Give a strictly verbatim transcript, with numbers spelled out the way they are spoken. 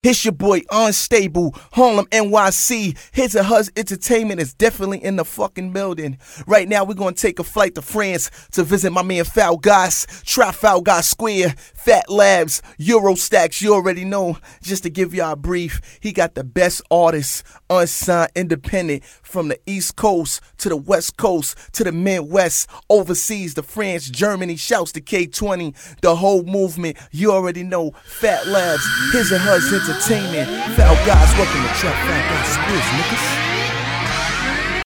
It's your boy Unstable, Harlem, N Y C. His and Hers Entertainment is definitely in the fucking building. Right now, we're going to take a flight to France to visit my man Falgas, Trafalgar Square, Fat Labs, Eurostacks, you already know. Just to give y'all a brief, he got the best artists, unsigned, independent, from the East Coast to the West Coast to the Midwest, overseas to France, Germany. Shouts to K twenty, the whole movement, you already know. Fat Labs, His and Hers Entertainment, Falgas, welcome to Trafalgar Square, niggas.